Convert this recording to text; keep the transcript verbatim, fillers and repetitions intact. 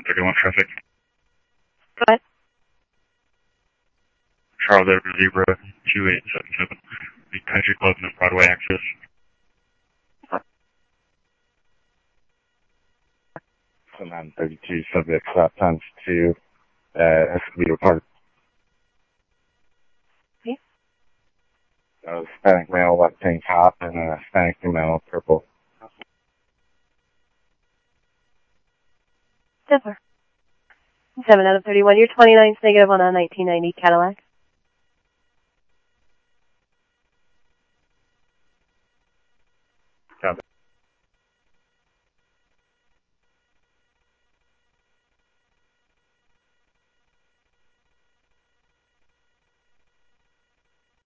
nine thirty-one traffic. Go ahead. Charles Edward Zebra two eight seven seven. The Country Club and Broadway access. So nine thirty-two, subject stop times two, uh, Escobedo Park. Okay. Uh, Hispanic male, white tank top, and a Hispanic female, purple. Denver. seven out of thirty-one. You're twenty-nine negative on a nineteen ninety Cadillac.